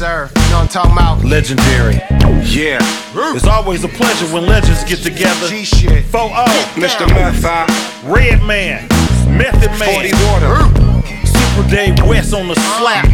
sir. You know what I'm talking about? Legendary. Yeah. It's always a pleasure when legends get together. G shit. 4-0. Mr. Meth, Redman. Method Man. 40 water. Super Dave West on the slap.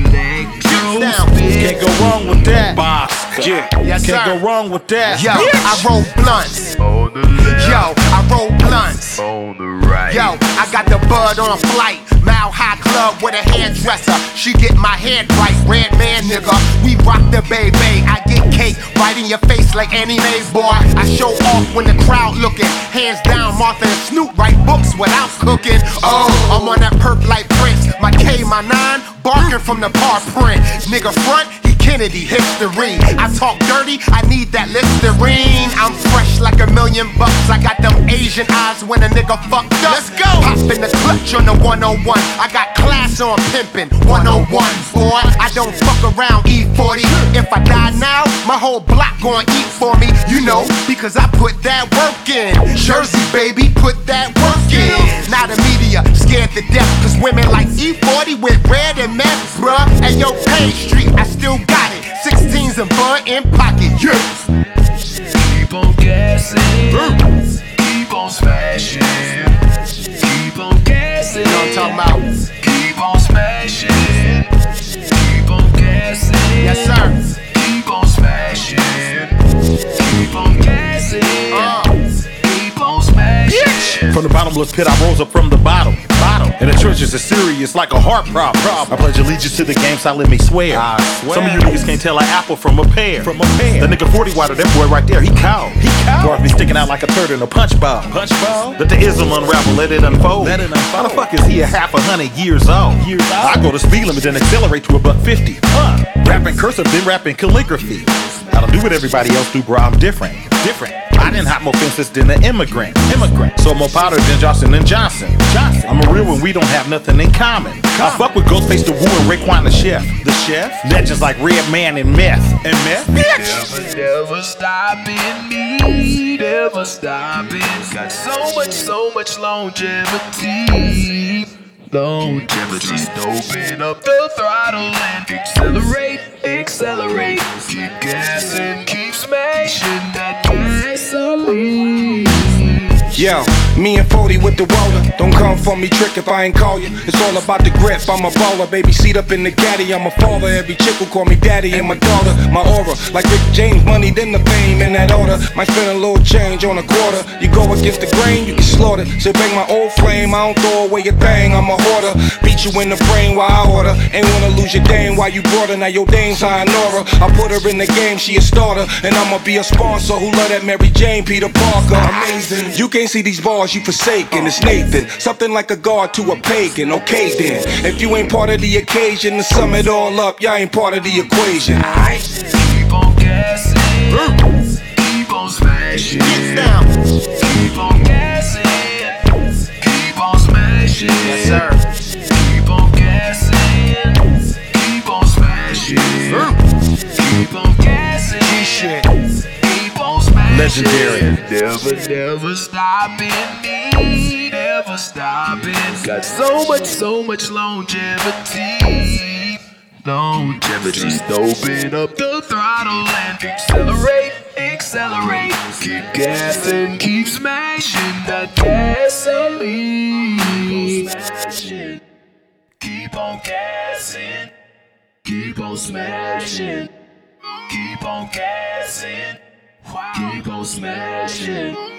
Down. Can't go wrong with that. Boss. Yeah. Yes, Can't sir. go wrong with that. Yo, I roll blunts. On the left, Yo, I roll blunts. on the right. Yo, I got the bud on flight. Mile High Club with a hairdresser. She get my head right. Redman nigga, we rock the baby. I get cake right in your face like Annie Mae, boy. I show off when the crowd looking. Hands down, Martha and Snoop write books without cooking. Oh, I'm on that perk like Prince. My K, my 9, barking from the paw print. Nigga front, he Kennedy history. I talk dirty, I need that Listerine. I'm fresh like $1 million. I got them Asian eyes when a nigga fucked up. Let's go. Hop in the clutch on the 101. I got class on pimpin'. 101, boy. I don't fuck around E40. If I die now, my whole block gon' eat for me. You know, because I put that work in. Jersey, baby, put that work in. Now the media scared to death, cause women like E40 with red and meth, bruh. And yo, Page Street, I still got it. 16s and bud in pocket, yeah. Keep on gassing, keep on smashing, keep on gassing. You know what I'm talking about? Keep on smashing, keep on gassing. Yes, sir. Keep on smashing, keep on gassing, keep on smashing. From the bottomless pit, I rose up from the bottom. And the trenches is serious like a heart problem. I pledge allegiance to the game, so let me swear. Some of you niggas can't tell an apple from a pear. The nigga 40 water, that boy right there, he cold. Bars be sticking out like a turd in a punch bowl. Let the ism unravel, let it unfold. How the fuck is he 100 years old? I go to speed limit, then accelerate to $150. Rapping cursive, then rapping calligraphy. I don't do what everybody else do, bro. I'm different. I didn't hop more fences than an immigrant. So more powder than Johnson and Johnson. I'm a real one, we don't have nothing in common. I fuck with Ghostface the Woo and Raekwon the Chef. Legends like Redman and Meth. Bitch! Never stopping me, never stopping. Got so much longevity. Longevity, open up the throttle and accelerate. Keep gassing, keep smashing that gasoline. Yo, me and 40 with the water. Don't come for me, trick if I ain't call you. It's all about the grip, I'm a baller. Baby, seat up in the caddy, I'm a father. Every chick will call me daddy. And my daughter, my aura. Like Rick James, money, then the fame in that order. Might spend a little change on a quarter. You go against the grain, you get slaughtered. So bang my old flame, I don't throw away a thing. I'm a hoarder. Beat you in the brain while I order. Ain't wanna lose your dame while you brought her. Now your dame's Aura. I put her in the game, she a starter. And I'ma be a sponsor who love that Mary Jane, Peter Parker. Amazing. You can't see these bars, you forsaken. It's Nathan, something like a god to a pagan. Okay then, if you ain't part of the occasion, to sum it all up, y'all ain't part of the equation. Keep on gassing, keep on smashing. Keep on gassing, keep on smashing. Yes, sir. Keep on gassing, keep on smashing. Keep on gassing. G-shit. Keep on smashing. Legendary. Never stopping me, never stopping. Got so much longevity. Longevity, open up the throttle and accelerate. Keep gassing, keep smashing that gasoline. Keep on gassing, keep on smashing. Keep on gassing, keep on smashing.